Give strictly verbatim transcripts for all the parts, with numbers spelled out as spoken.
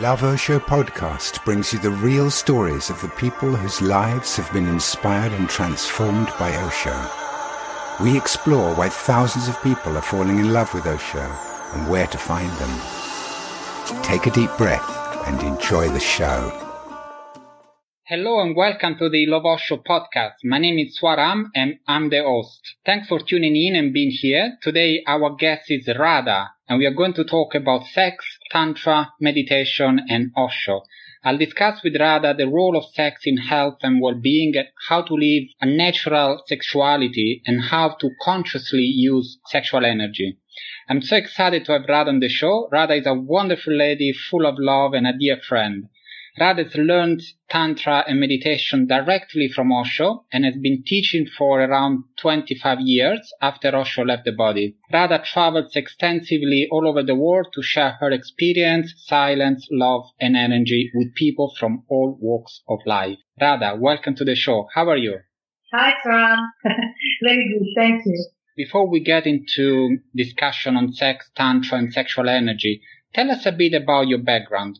Love Osho podcast brings you the real stories of the people whose lives have been inspired and transformed by Osho. We explore why thousands of people are falling in love with Osho and where to find them. Take a deep breath and enjoy the show. Hello and welcome to the Love Osho podcast. My name is Swaram and I'm the host. Thanks for tuning in and being here. Today our guest is Radha and we are going to talk about sex, tantra, meditation and Osho. I'll discuss with Radha the role of sex in health and well-being, how to live a natural sexuality and how to consciously use sexual energy. I'm so excited to have Radha on the show. Radha is a wonderful lady full of love and a dear friend. Radha has learned Tantra and meditation directly from Osho and has been teaching for around twenty-five years after Osho left the body. Radha travels extensively all over the world to share her experience, silence, love, and energy with people from all walks of life. Radha, welcome to the show. How are you? Hi, Sam. Very good, thank you. Before we get into discussion on sex, Tantra, and sexual energy, tell us a bit about your background.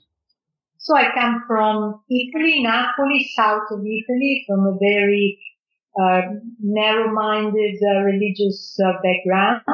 So I come from Italy, Napoli, south of Italy, from a very uh, narrow-minded uh, religious uh, background.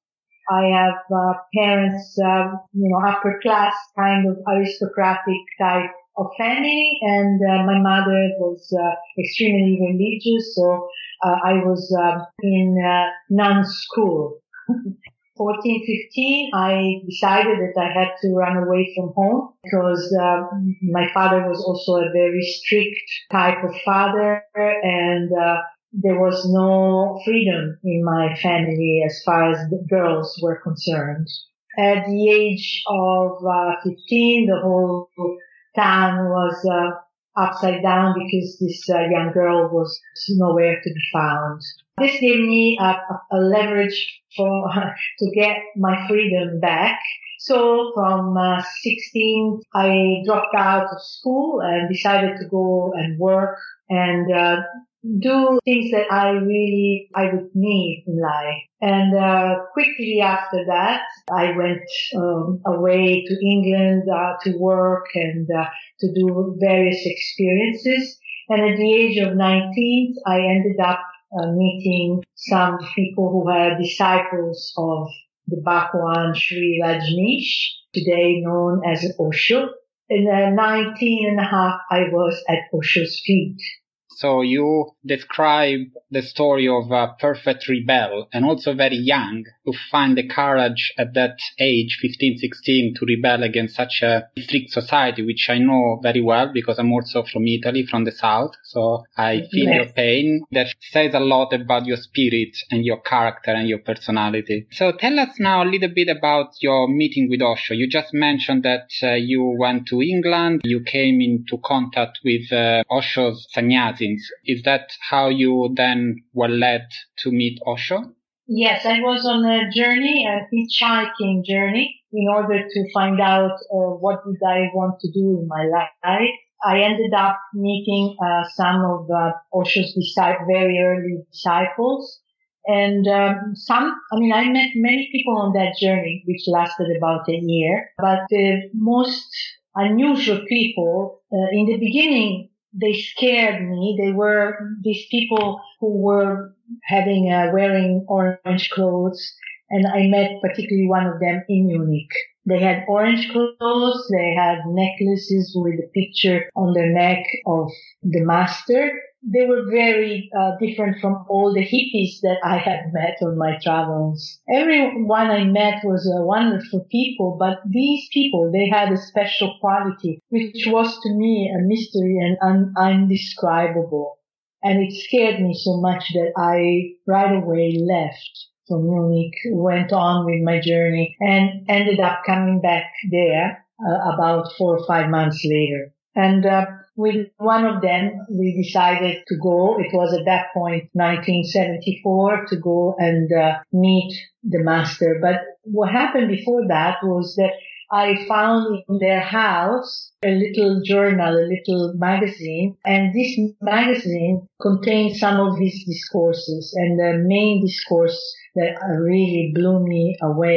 I have uh, parents, uh, you know, upper-class kind of aristocratic type of family, and uh, my mother was uh, extremely religious, so uh, I was uh, in uh, nun school. fourteen, fifteen, I decided that I had to run away from home because uh, my father was also a very strict type of father, and uh, there was no freedom in my family as far as the girls were concerned. At the age of uh, fifteen, the whole town was uh, upside down because this uh, young girl was nowhere to be found. This gave me a, a leverage for to get my freedom back. So from uh, sixteen, I dropped out of school and decided to go and work and uh, do things that I really I would need in life. And uh, quickly after that, I went um, away to England uh, to work and uh, to do various experiences. And at the age of nineteen, I ended up Uh, meeting some people who were disciples of the Bhagwan Sri Rajneesh, today known as Osho. In uh, nineteen and a half, I was at Osho's feet. So you describe the story of a perfect rebel and also very young to find the courage at that age, fifteen, sixteen, to rebel against such a strict society, which I know very well because I'm also from Italy, from the south. So I feel Yes. your pain. That says a lot about your spirit and your character and your personality. So tell us now a little bit about your meeting with Osho. You just mentioned that uh, you went to England, you came into contact with uh, Osho's sannyasis. Is that how you then were led to meet Osho? Yes, I was on a journey, a hitchhiking journey, in order to find out uh, what did I want to do in my life. I ended up meeting uh, some of uh, Osho's disciples, very early disciples. And um, some, I mean, I met many people on that journey, which lasted about a year. But the most unusual people, uh, in the beginning, they scared me. They were these people who were having, uh, wearing orange clothes. And I met particularly one of them in Munich. They had orange clothes. They had necklaces with a picture on their neck of the master. They were very uh, different from all the hippies that I had met on my travels. Everyone I met was uh, wonderful people, but these people, they had a special quality, which was to me a mystery and un- undescribable. And it scared me so much that I right away left from Munich, went on with my journey, and ended up coming back there uh, about four or five months later. And uh, with one of them, we decided to go. It was at that point, nineteen seventy-four, to go and uh, meet the master. But what happened before that was that I found in their house a little journal, a little magazine, and this magazine contained some of his discourses. And the main discourse that really blew me away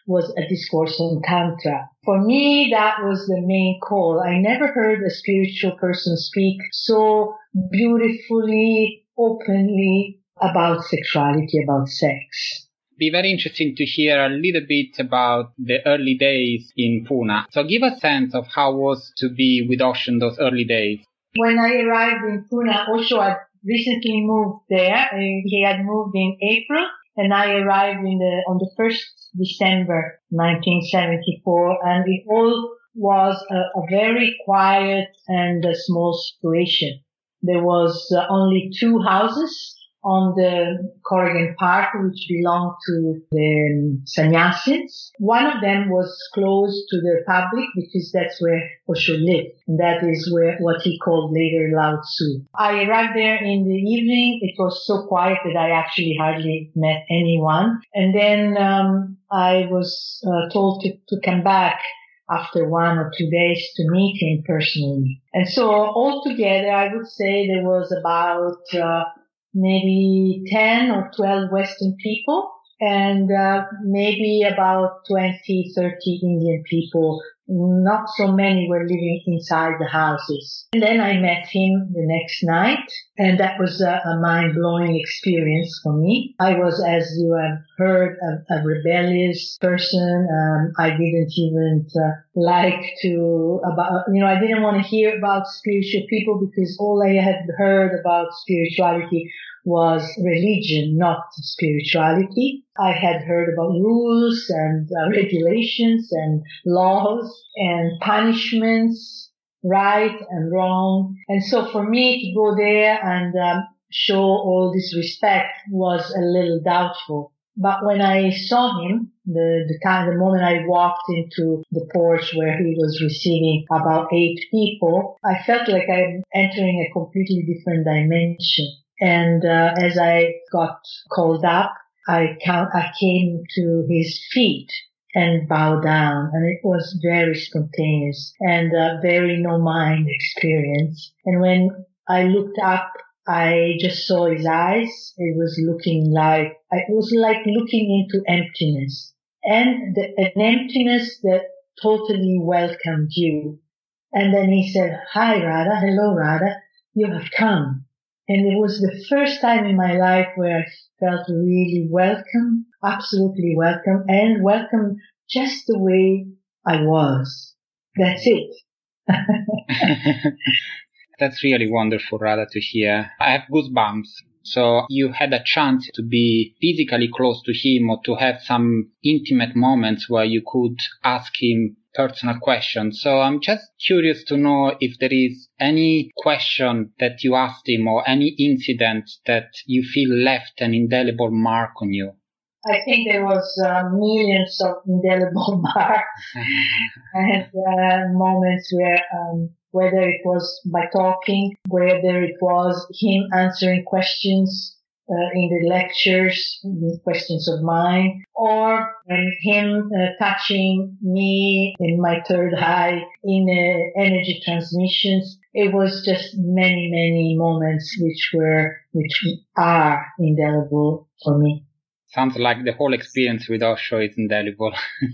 was a discourse on Tantra. For me, that was the main call. I never heard a spiritual person speak so beautifully, openly about sexuality, about sex. Be very interesting to hear a little bit about the early days in Pune. So give a sense of how it was to be with Osho in those early days. When I arrived in Pune, Osho had recently moved there. He had moved in April, and I arrived in the on the first December nineteen seventy-four, and it all was a, a very quiet and a small situation. There was uh, only two houses on the Corrigan Park, which belonged to the sannyasins. One of them was closed to the public because that's where Osho lived. And that is where what he called later Lao Tzu. I arrived there in the evening. It was so quiet that I actually hardly met anyone. And then um, I was uh, told to, to come back after one or two days to meet him personally. And so altogether, I would say there was about uh, maybe ten or twelve Western people and uh, maybe about twenty, thirty Indian people. Not so many were living inside the houses. And then I met him the next night, and that was a, a mind-blowing experience for me. I was, as you have heard, a, a rebellious person. Um, I didn't even uh, like to, about, you know, I didn't want to hear about spiritual people because all I had heard about spirituality was religion, not spirituality. I had heard about rules and uh, regulations and laws and punishments, right and wrong. And so for me to go there and um, show all this respect was a little doubtful. But when I saw him, the, the time, the moment I walked into the porch where he was receiving about eight people, I felt like I'm entering a completely different dimension. And uh, as I got called up, I, count, I came to his feet and bowed down. And it was very spontaneous and a very no-mind experience. And when I looked up, I just saw his eyes. It was looking like, it was like looking into emptiness. And the, an emptiness that totally welcomed you. And then he said, "Hi, Radha. Hello, Radha. You have come." And it was the first time in my life where I felt really welcome, absolutely welcome, and welcome just the way I was. That's it. That's really wonderful, Radha, to hear. I have goosebumps. So you had a chance to be physically close to him or to have some intimate moments where you could ask him personal questions. So I'm just curious to know if there is any question that you asked him or any incident that you feel left an indelible mark on you. I think there was uh, millions of indelible marks and uh, moments where, um, whether it was by talking, whether it was him answering questions uh, in the lectures, questions of mine, or him uh, touching me in my third eye in uh, energy transmissions. It was just many, many moments which were, which are indelible for me. Sounds like the whole experience with Osho is indelible.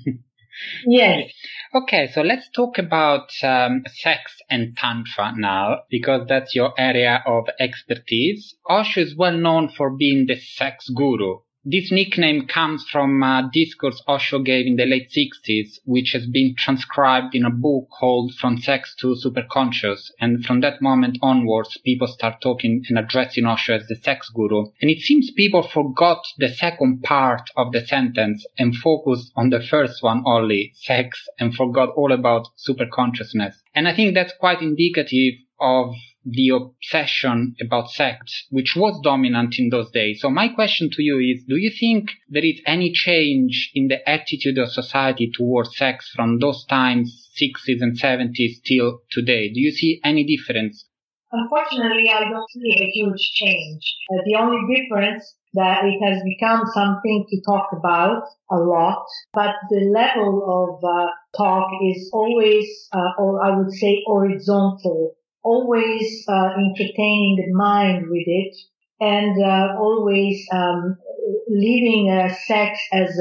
Yes. Okay, so let's talk about um, sex and Tantra now, because that's your area of expertise. Osho is well known for being the sex guru. This nickname comes from a discourse Osho gave in the late sixties, which has been transcribed in a book called From Sex to Superconscious. And from that moment onwards, people start talking and addressing Osho as the sex guru. And it seems people forgot the second part of the sentence and focused on the first one only, sex, and forgot all about superconsciousness. And I think that's quite indicative of the obsession about sex, which was dominant in those days. So my question to you is, do you think there is any change in the attitude of society towards sex from those times, sixties and seventies, till today? Do you see any difference? Unfortunately, I don't see a huge change. Uh, the only difference that it has become something to talk about a lot, but the level of uh, talk is always, uh, or I would say horizontal, always uh, entertaining the mind with it, and uh, always um, leaving uh, sex as a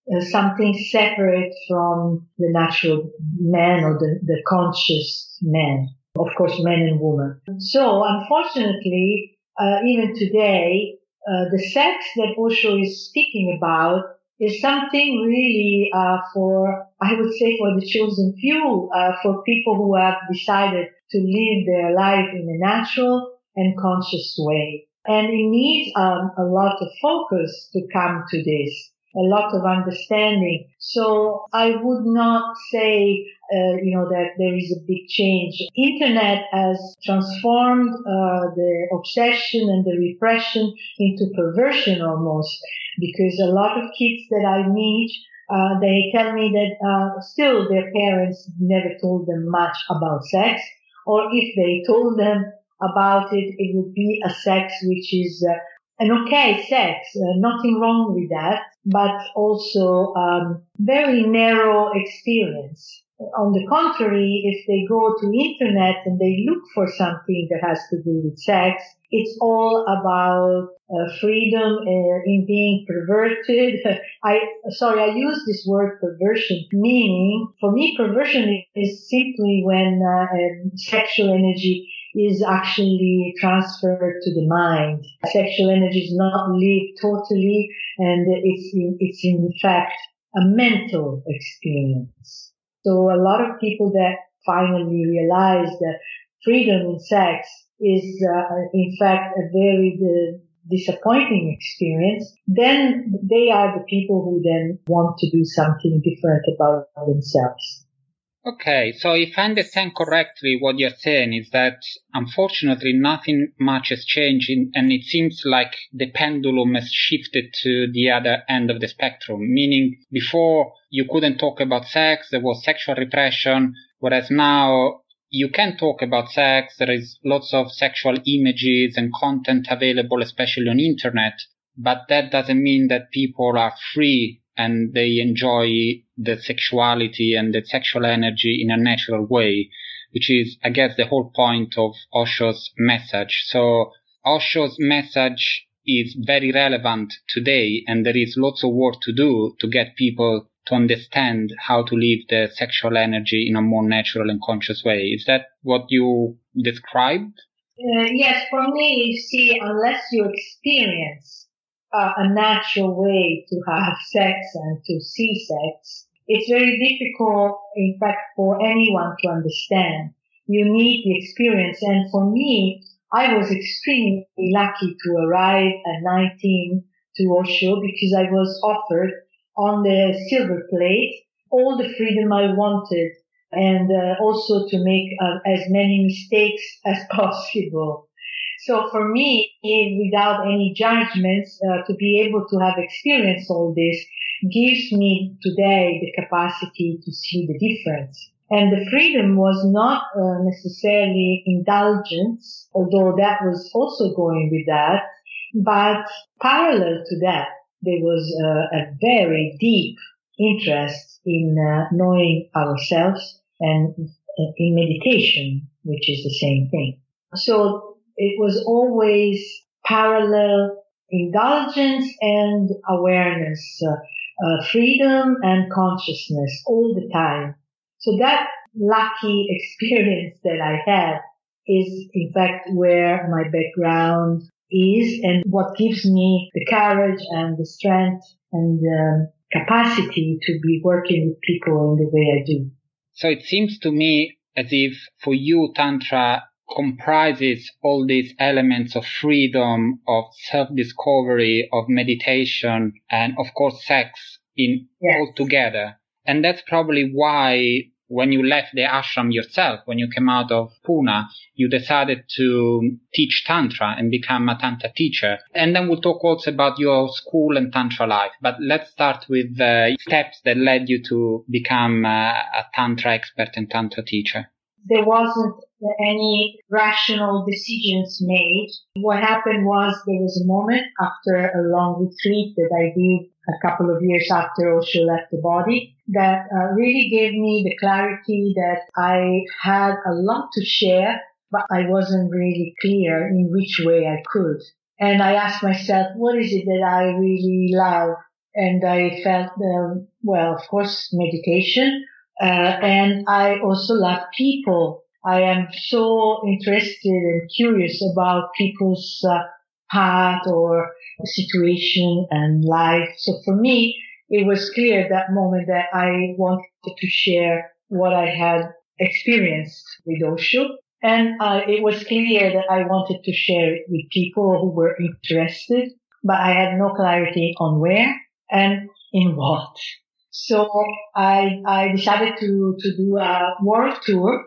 uh, something separate from the natural man or the, the conscious man. Of course, man and woman. So, unfortunately, uh, even today, uh, the sex that Osho is speaking about is something really uh, for, I would say, for the chosen few, uh, for people who have decided to live their life in a natural and conscious way. And it needs um, a lot of focus to come to this, a lot of understanding. So I would not say, uh, you know, that there is a big change. Internet has transformed uh, the obsession and the repression into perversion almost, because a lot of kids that I meet, uh, they tell me that uh, still their parents never told them much about sex, or if they told them about it, it would be a sex which is uh, an okay sex, uh, nothing wrong with that, but also um, very narrow experience. On the contrary, if they go to internet and they look for something that has to do with sex, it's all about uh, freedom uh, in being perverted. I sorry, I use this word perversion, meaning for me perversion is simply when uh, sexual energy is actually transferred to the mind. Sexual energy is not lived totally, and it's in, it's in fact a mental experience. So a lot of people that finally realize that freedom in sex is uh, in fact a very uh, disappointing experience, then they are the people who then want to do something different about themselves. Okay, so if I understand correctly, what you're saying is that unfortunately nothing much has changed, in, and it seems like the pendulum has shifted to the other end of the spectrum, meaning before you couldn't talk about sex, there was sexual repression, whereas now you can talk about sex, there is lots of sexual images and content available, especially on internet, but that doesn't mean that people are free and they enjoy the sexuality and the sexual energy in a natural way, which is, I guess, the whole point of Osho's message. So Osho's message is very relevant today, and there is lots of work to do to get people to understand how to live the sexual energy in a more natural and conscious way. Is that what you described? Uh, yes, for me, you see, unless you experience Uh, a natural way to have sex and to see sex, it's very difficult, in fact, for anyone to understand. You need the experience. And for me, I was extremely lucky to arrive at nineteen to Osho because I was offered on the silver plate all the freedom I wanted, and uh, also to make uh, as many mistakes as possible. So for me, without any judgments, uh, to be able to have experienced all this gives me today the capacity to see the difference. And the freedom was not uh, necessarily indulgence, although that was also going with that, but parallel to that, there was uh, a very deep interest in uh, knowing ourselves and in meditation, which is the same thing. So it was always parallel indulgence and awareness, uh, uh, freedom and consciousness all the time. So that lucky experience that I had is, in fact, where my background is and what gives me the courage and the strength and the capacity to be working with people in the way I do. So it seems to me as if for you, Tantra comprises all these elements of freedom, of self-discovery, of meditation, and of course sex in yes. all together. And that's probably why when you left the ashram yourself, when you came out of Pune, you decided to teach Tantra and become a Tantra teacher. And then we'll talk also about your school and Tantra life. But let's start with the steps that led you to become a Tantra expert and Tantra teacher. There wasn't any rational decisions made. What happened was there was a moment after a long retreat that I did a couple of years after Osho left the body that uh, really gave me the clarity that I had a lot to share, but I wasn't really clear in which way I could. And I asked myself, what is it that I really love and I felt, um, well, of course, meditation. Uh, and I also love people. I am so interested and curious about people's uh, path or situation and life. So for me, it was clear at that moment that I wanted to share what I had experienced with Osho. And uh, it was clear that I wanted to share it with people who were interested, but I had no clarity on where and in what. So I, I decided to, to do a world tour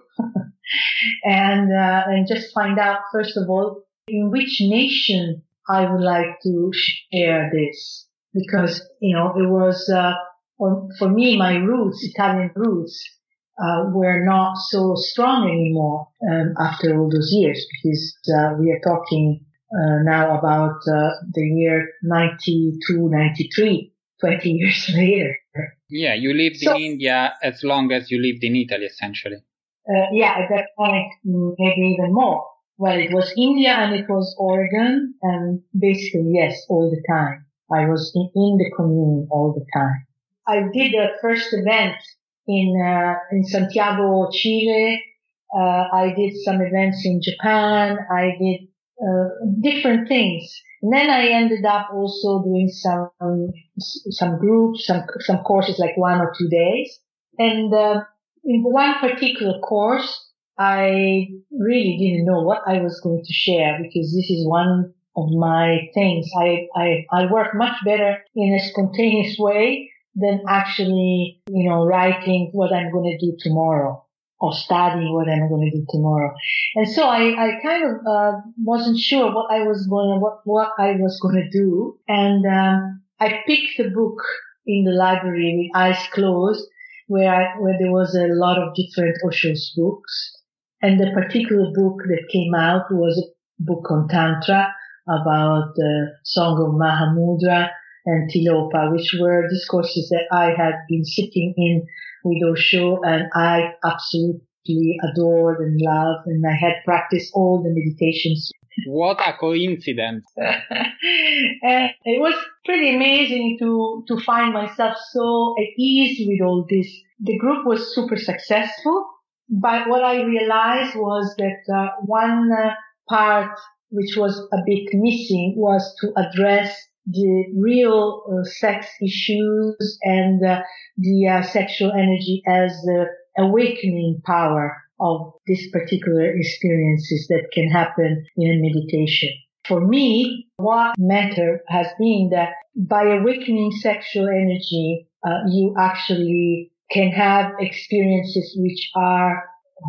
and, uh, and just find out, first of all, in which nation I would like to share this. Because, you know, it was, uh, for, for me, my roots, Italian roots, uh, were not so strong anymore, um, after all those years, because, uh, we are talking, uh, now about, uh, the year ninety-two, ninety-three, twenty years later. Yeah, you lived so, in India as long as you lived in Italy, essentially. Uh, yeah, at that point, maybe even more. Well, it was India and it was Oregon, and basically, yes, all the time. I was in, in the commune all the time. I did the first event in uh, in Santiago, Chile. Uh, I did some events in Japan. I did uh, different things. And then I ended up also doing some um, some groups, some some courses, like one or two days. And uh, in one particular course, I really didn't know what I was going to share, because this is one of my things. I I, I work much better in a spontaneous way than actually, you know, writing what I'm going to do tomorrow, or studying what I'm going to do tomorrow. And so I, I kind of, uh, wasn't sure what I was going to, what, what I was going to do. And, um, I picked a book in the library with eyes closed, where I, where there was a lot of different Osho's books. And the particular book that came out was a book on Tantra about the Song of Mahamudra and Tilopa, which were discourses that I had been sitting in with Osho, and I absolutely adored and loved, and I had practiced all the meditations. What a coincidence. And it was pretty amazing to, to find myself so at ease with all this. The group was super successful, but what I realized was that uh, one uh, part which was a bit missing was to address the real uh, sex issues and uh, the uh, sexual energy as the awakening power of these particular experiences that can happen in a meditation. For me, what mattered has been that by awakening sexual energy, uh, you actually can have experiences which are,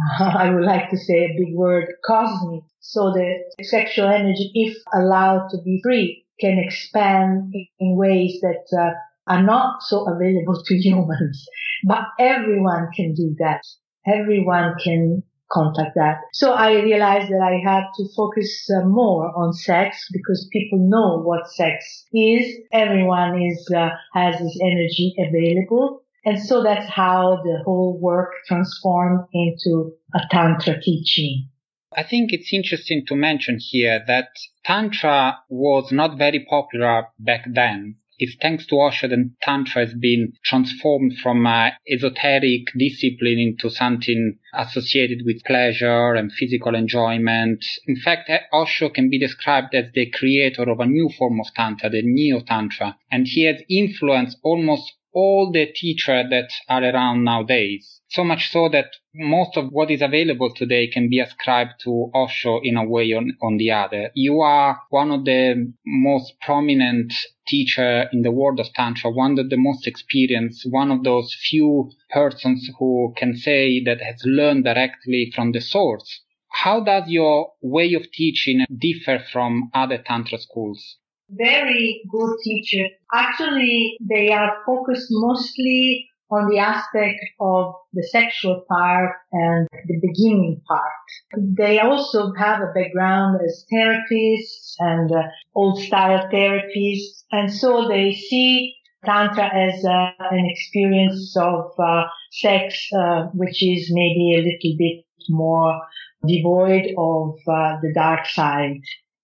I would like to say a big word, cosmic. So the sexual energy, if allowed to be free, can expand in ways that uh, are not so available to humans. But everyone can do that. Everyone can contact that. So I realized that I had to focus uh, more on sex, because people know what sex is. Everyone is uh, has this energy available. And so that's how the whole work transformed into a Tantra teaching. I think it's interesting to mention here that Tantra was not very popular back then. It's thanks to Osho that Tantra has been transformed from an esoteric discipline into something associated with pleasure and physical enjoyment. In fact, Osho can be described as the creator of a new form of Tantra, the Neo-Tantra, and he has influenced almost all the teachers that are around nowadays. So much so that most of what is available today can be ascribed to Osho in a way or on the other. You are one of the most prominent teachers in the world of Tantra, one of the most experienced, one of those few persons who can say that has learned directly from the source. How does your way of teaching differ from other Tantra schools? Very good teachers. Actually, they are focused mostly on the aspect of the sexual part and the beginning part. They also have a background as therapists and uh, old-style therapists, and so they see Tantra as uh, an experience of uh, sex, uh, which is maybe a little bit more devoid of uh, the dark side.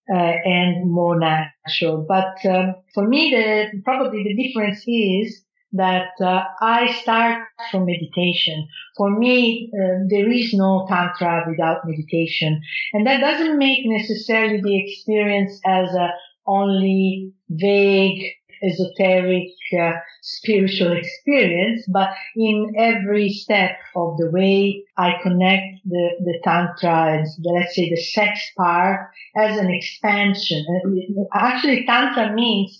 uh, and more natural. But um, for me, the probably the difference is that uh, I start from meditation. For me, uh, there is no tantra without meditation, and that doesn't make necessarily the experience as a only vague, esoteric, uh, spiritual experience, but in every step of the way I connect the, the tantra and the, let's say the sex part as an expansion. Actually, tantra means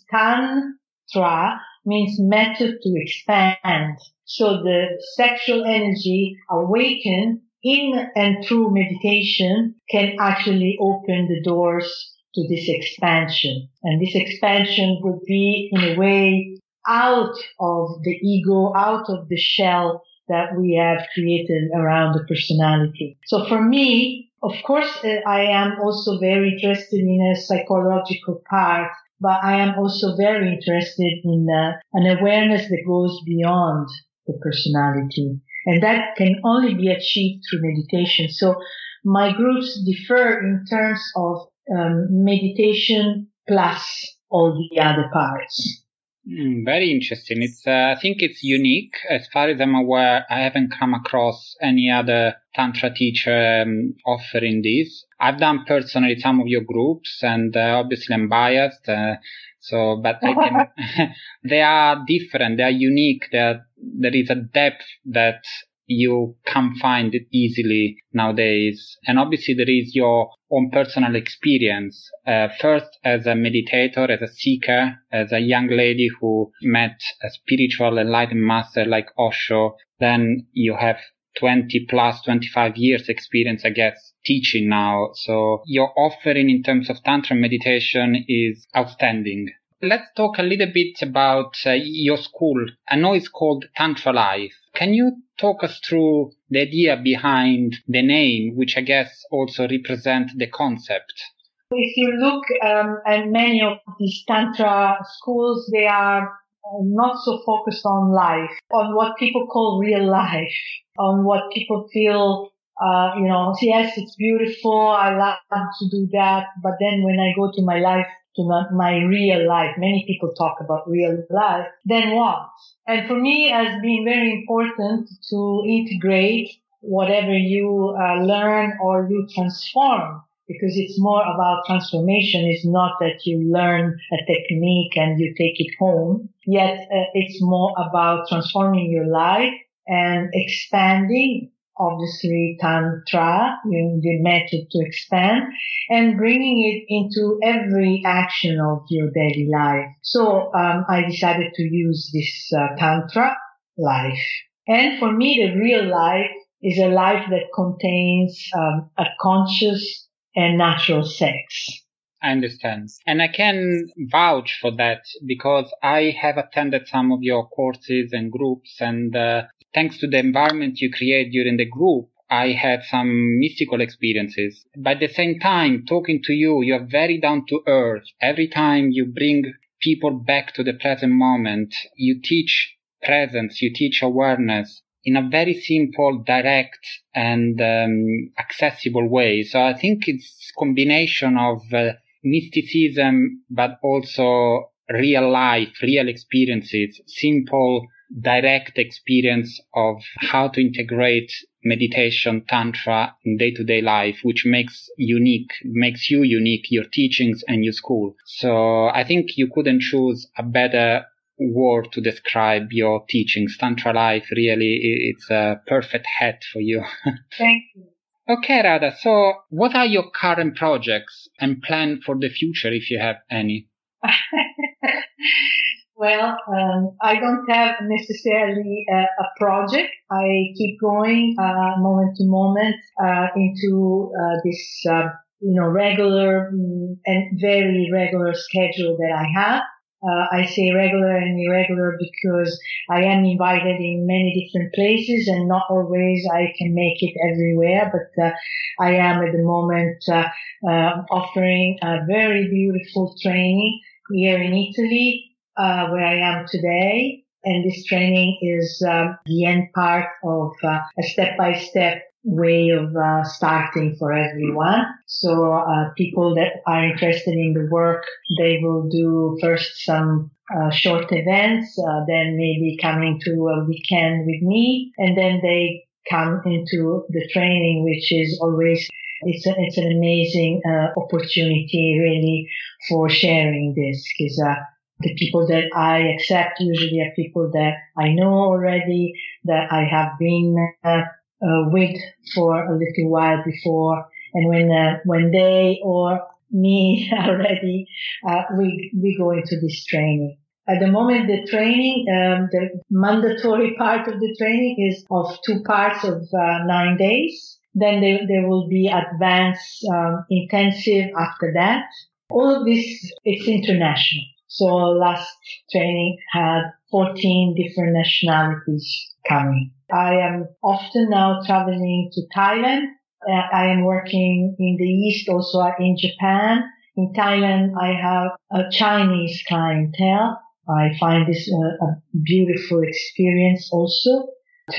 tantra means method to expand. So the sexual energy awakened in and through meditation can actually open the doors to this expansion. And this expansion would be in a way out of the ego, out of the shell that we have created around the personality. So for me, of course, uh, I am also very interested in a psychological part, but I am also very interested in uh, an awareness that goes beyond the personality. And that can only be achieved through meditation. So my groups differ in terms of um, meditation plus all the other parts. Mm, very interesting. It's, uh, I think it's unique. As far as I'm aware, I haven't come across any other Tantra teacher um, offering this. I've done personally some of your groups, and uh, obviously I'm biased. Uh, so, but I can, they are different. They are unique. There, there is a depth that you can't find it easily nowadays. And obviously there is your own personal experience. Uh, first as a meditator, as a seeker, as a young lady who met a spiritual enlightened master like Osho. Then you have twenty plus, twenty-five years experience, I guess, teaching now. So your offering in terms of Tantra meditation is outstanding. Let's talk a little bit about uh, your school. I know it's called Tantra Life. Can you talk us through the idea behind the name, which I guess also represents the concept? If you look um, at many of these Tantra schools, they are not so focused on life, on what people call real life, on what people feel, uh, you know, yes, it's beautiful, I love to do that, but then when I go to my life, to my, my real life, many people talk about real life, then what? And for me, it has been very important to integrate whatever you uh, learn or you transform, because it's more about transformation. It's not that you learn a technique and you take it home. Yet uh, it's more about transforming your life and expanding, obviously, Tantra, the method to expand, and bringing it into every action of your daily life. So um, I decided to use this uh, Tantra life. And for me, the real life is a life that contains um, a conscious and natural sex. I understand. And I can vouch for that because I have attended some of your courses and groups, and uh, thanks to the environment you create during the group, I had some mystical experiences. But at the same time, talking to you, you're very down to earth. Every time you bring people back to the present moment, you teach presence, you teach awareness in a very simple, direct, and um, accessible way. So I think it's a combination of uh, mysticism, but also real life, real experiences, simple, direct experience of how to integrate meditation, tantra in day-to-day life, which makes unique, makes you unique, your teachings and your school. So I think you couldn't choose a better word to describe your teachings. Tantra Life, really, it's a perfect hat for you. Thank you. Okay, Radha, so what are your current projects and plan for the future, if you have any? Well, um, I don't have necessarily a, a project. I keep going uh, moment to moment uh, into uh, this, uh, you know, regular um, and very regular schedule that I have. Uh, I say regular and irregular because I am invited in many different places and not always I can make it everywhere, but uh, I am at the moment uh, uh, offering a very beautiful training here in Italy, uh, where I am today. And this training is um, the end part of uh, a step-by-step way of uh, starting for everyone. So uh, people that are interested in the work, they will do first some uh, short events, uh, then maybe coming to a weekend with me, and then they come into the training, which is always, it's a, it's an amazing uh, opportunity really for sharing this, because uh, the people that I accept usually are people that I know already, that I have been uh, uh, with for a little while before, and when uh, when they or me are ready, uh, we we go into this training. At the moment, the training, um, the mandatory part of the training is of two parts of uh, nine days. Then there, there will be advanced um, intensive after that. All of this, it's international. So last training had fourteen different nationalities coming. I am often now traveling to Thailand. Uh, I am working in the East, also in Japan. In Thailand, I have a Chinese clientele. I find this a, a beautiful experience also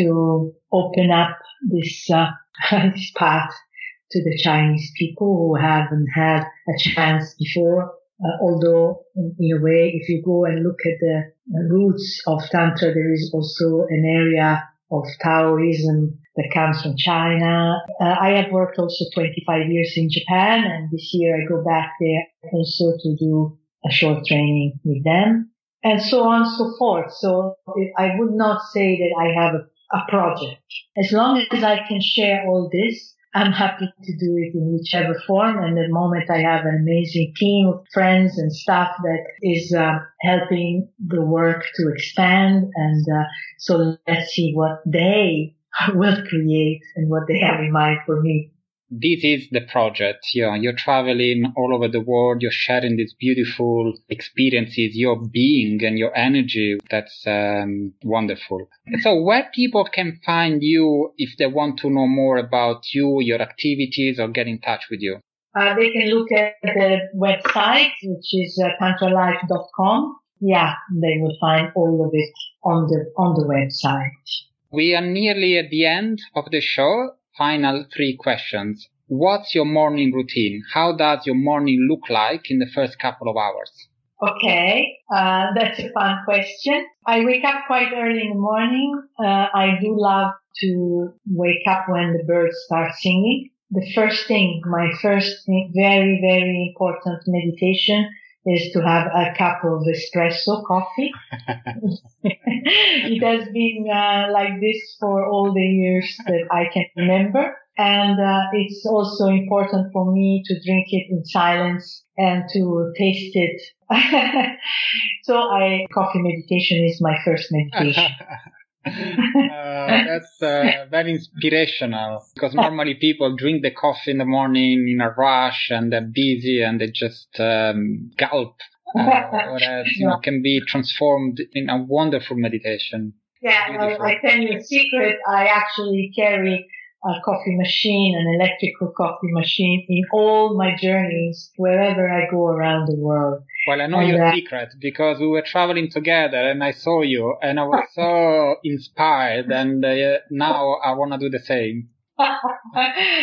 to open up this, uh, this path to the Chinese people who haven't had a chance before. Uh, although in, in a way, if you go and look at the uh, roots of Tantra, there is also an area of Taoism that comes from China. Uh, I have worked also twenty-five years in Japan, and this year I go back there also to do a short training with them, and so on and so forth. So I would not say that I have a, a project. As long as I can share all this, I'm happy to do it in whichever form. And at the moment, I have an amazing team of friends and staff that is uh, helping the work to expand. And uh, so let's see what they will create and what they have in mind for me. This is the project. Yeah, you're traveling all over the world. You're sharing these beautiful experiences, your being and your energy. That's um, wonderful. So where people can find you if they want to know more about you, your activities, or get in touch with you? Uh, they can look at the website, which is uh, tantra life dot com. Yeah, they will find all of it on the on the website. We are nearly at the end of the show. Final three questions. What's your morning routine? How does your morning look like in the first couple of hours? Okay, uh, that's a fun question. I wake up quite early in the morning. Uh, I do love to wake up when the birds start singing. The first thing, my first very, very important meditation is to have a cup of espresso coffee. It has been uh, like this for all the years that I can remember. And uh, it's also important for me to drink it in silence and to taste it. So I, coffee meditation is my first meditation. uh, that's uh, very inspirational, because normally people drink the coffee in the morning in a rush and they're busy and they just um, gulp, uh, whereas you know can be transformed in a wonderful meditation. Yeah, I, I tell you a secret. I actually carry a coffee machine, an electrical coffee machine, in all my journeys wherever I go around the world. Well, I know and, your uh, secret because we were traveling together and I saw you and I was so inspired, and uh, now I want to do the same. uh,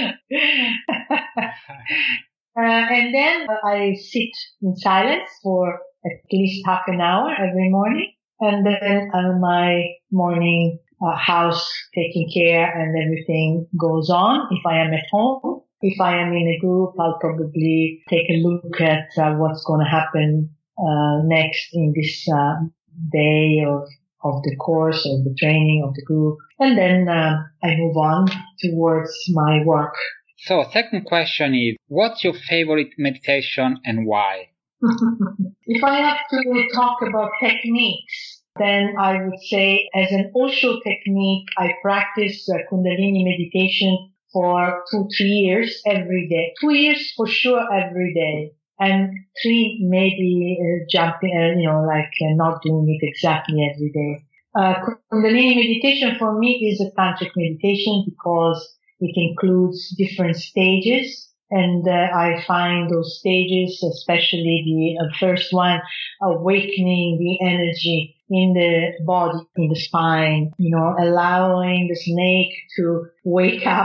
and then I sit in silence for at least half an hour every morning, and then uh, my morning uh, house taking care and everything goes on. If I am at home, if I am in a group, I'll probably take a look at uh, what's going to happen uh, next in this uh, day of of the course, of the training, of the group. And then uh, I move on towards my work. So second question is, what's your favorite meditation and why? If I have to talk about techniques, then I would say as an Osho technique, I practice uh, Kundalini meditation for two, three years every day. Two years for sure every day. And three maybe uh, jumping, uh, you know, like uh, not doing it exactly every day. Uh, Kundalini meditation for me is a tantric meditation because it includes different stages. And uh, I find those stages, especially the uh, first one, awakening the energy in the body, in the spine, you know, allowing the snake to wake up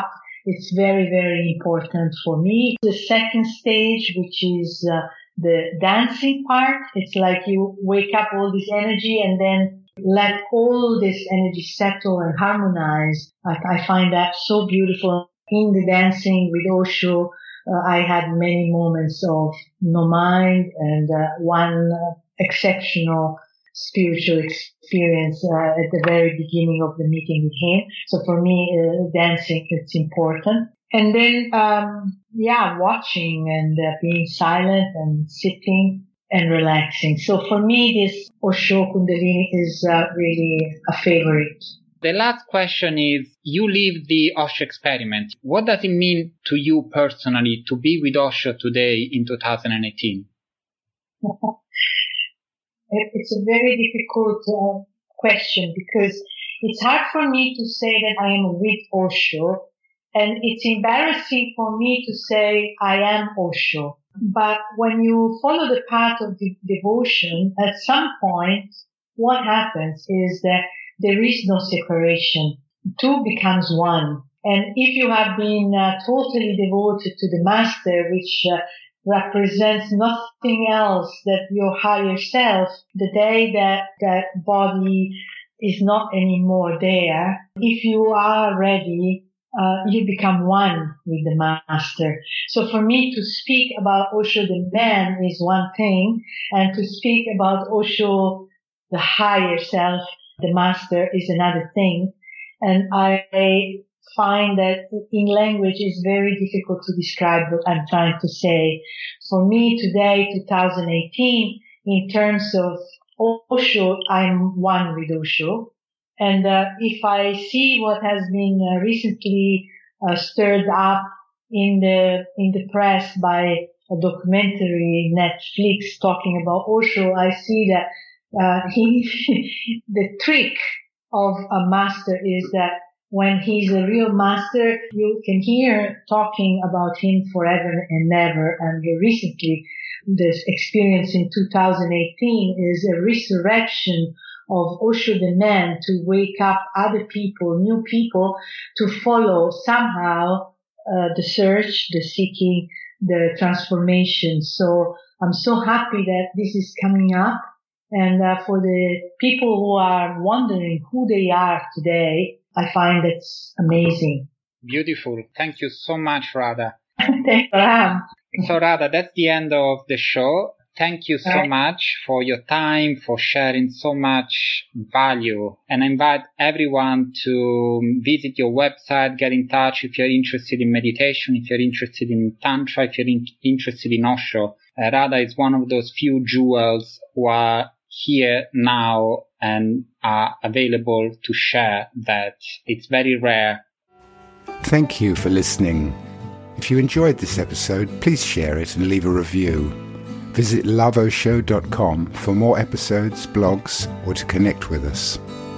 it's very, very important for me. The second stage, which is uh, the dancing part, it's like you wake up all this energy and then let all this energy settle and harmonize. Like, I find that so beautiful. In the dancing with Osho, uh, I had many moments of no mind and uh, one uh, exceptional spiritual experience uh, at the very beginning of the meeting with him. So for me, uh, dancing, it's important. And then, um, yeah, watching and uh, being silent and sitting and relaxing. So for me, this Osho Kundalini is uh, really a favorite. The last question is, you live the Osho experiment. What does it mean to you personally to be with Osho today in two thousand eighteen? It's a very difficult uh, question because it's hard for me to say that I am with Osho, and it's embarrassing for me to say I am Osho. But when you follow the path of the devotion, at some point, what happens is that there is no separation. Two becomes one. And if you have been uh, totally devoted to the Master, which uh, represents nothing else than your higher self, the day that that body is not anymore there, if you are ready, uh, you become one with the Master. So for me to speak about Osho the man is one thing, and to speak about Osho the higher self, the Master, is another thing. And I find that in language it's very difficult to describe what I'm trying to say. For me today, two thousand eighteen, in terms of Osho, I'm one with Osho. And uh, if I see what has been uh, recently uh, stirred up in the in the press by a documentary Netflix talking about Osho, I see that uh, he the trick of a master is that when he's a real master, you can hear talking about him forever and ever. And recently, this experience in two thousand eighteen is a resurrection of Osho the man to wake up other people, new people, to follow somehow uh, the search, the seeking, the transformation. So I'm so happy that this is coming up. And uh, for the people who are wondering who they are today, I find it's amazing. Beautiful. Thank you so much, Radha. Thank you. So, Radha, that's the end of the show. Thank you so right. much for your time, for sharing so much value. And I invite everyone to visit your website, get in touch if you're interested in meditation, if you're interested in Tantra, if you're in- interested in Osho. Uh, Radha is one of those few jewels who are here now and are available to share that. It's very rare. Thank you for listening. If you enjoyed this episode, please share it and leave a review. Visit love osho dot com for more episodes, blogs, or to connect with us.